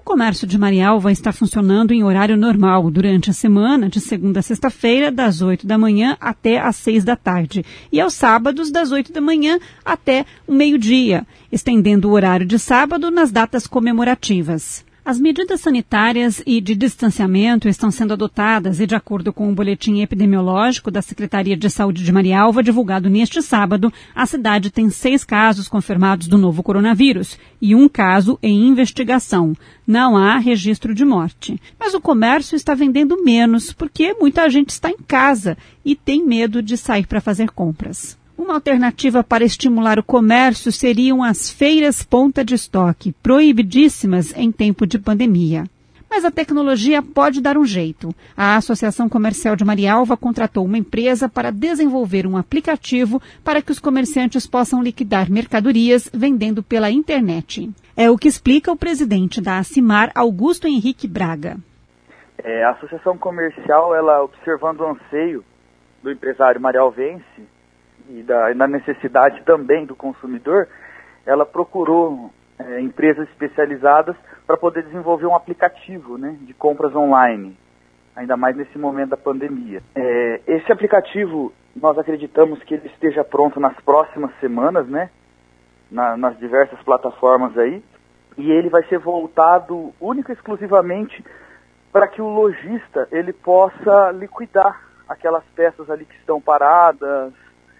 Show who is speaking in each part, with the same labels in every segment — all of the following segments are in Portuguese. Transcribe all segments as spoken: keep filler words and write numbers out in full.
Speaker 1: comércio de Marialva está funcionando em horário normal durante a semana, de segunda a sexta-feira, das oito da manhã até às seis da tarde, e aos sábados, das oito da manhã até o meio-dia, estendendo o horário de sábado nas datas comemorativas. As medidas sanitárias e de distanciamento estão sendo adotadas e, de acordo com o boletim epidemiológico da Secretaria de Saúde de Marialva, divulgado neste sábado, a cidade tem seis casos confirmados do novo coronavírus e um caso em investigação. Não há registro de morte. Mas o comércio está vendendo menos porque muita gente está em casa e tem medo de sair para fazer compras. Uma alternativa para estimular o comércio seriam as feiras ponta de estoque, proibidíssimas em tempo de pandemia. Mas a tecnologia pode dar um jeito. A Associação Comercial de Marialva contratou uma empresa para desenvolver um aplicativo para que os comerciantes possam liquidar mercadorias vendendo pela internet. É o que explica o presidente da Acimar, Augusto Henrique Braga.
Speaker 2: É, a Associação Comercial, ela observando o anseio do empresário marialvense, e da, da necessidade também do consumidor, ela procurou é, empresas especializadas para poder desenvolver um aplicativo, né, de compras online, ainda mais nesse momento da pandemia. É, esse aplicativo, nós acreditamos que ele esteja pronto nas próximas semanas, né, na, nas diversas plataformas aí, e ele vai ser voltado única e exclusivamente para que o lojista ele possa liquidar aquelas peças ali que estão paradas,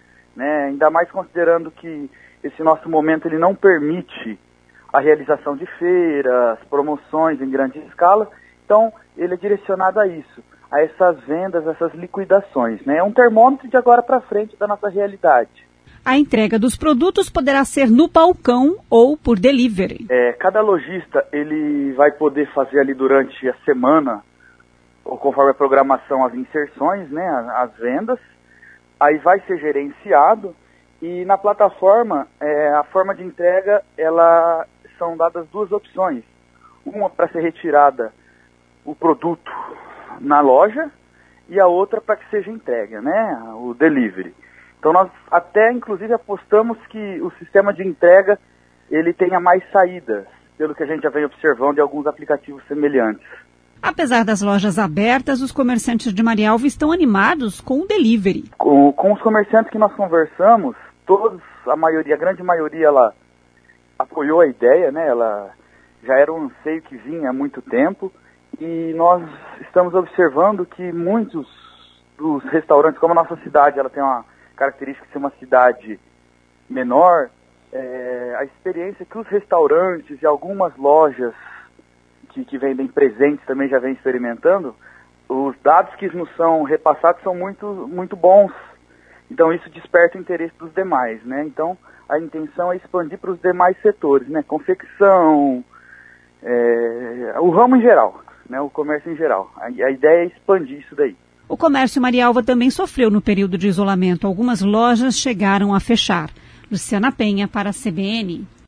Speaker 2: né, ainda mais considerando que esse nosso momento ele não permite a realização de feiras, promoções em grande escala, então ele é direcionado a isso, a essas vendas, essas liquidações, né? É um termômetro de agora para frente da nossa realidade.
Speaker 1: A entrega dos produtos poderá ser no balcão ou por delivery.
Speaker 2: É, cada lojista ele vai poder fazer ali durante a semana, ou conforme a programação, as inserções, né, as, as vendas. Aí vai ser gerenciado e na plataforma, é, a forma de entrega, ela são dadas duas opções. Uma para ser retirada o produto na loja e a outra para que seja entregue, né, o delivery. Então nós até inclusive apostamos que o sistema de entrega ele tenha mais saídas, pelo que a gente já vem observando de alguns aplicativos semelhantes.
Speaker 1: Apesar das lojas abertas, os comerciantes de Marialva estão animados com o delivery.
Speaker 2: Com, com os comerciantes que nós conversamos, todos, a maioria, a grande maioria, ela apoiou a ideia, né? Ela já era um anseio que vinha há muito tempo e nós estamos observando que muitos dos restaurantes, como a nossa cidade, ela tem uma característica de ser uma cidade menor, é, a experiência que os restaurantes e algumas lojas Que, que vendem presentes também já vem experimentando, os dados que nos são repassados são muito, muito bons. Então isso desperta o interesse dos demais, né? Então a intenção é expandir para os demais setores, né? Confecção, é, o ramo em geral, né? O comércio em geral. A, a ideia é expandir isso daí.
Speaker 1: O comércio Marialva também sofreu no período de isolamento. Algumas lojas chegaram a fechar. Luciana Penha para a C B N.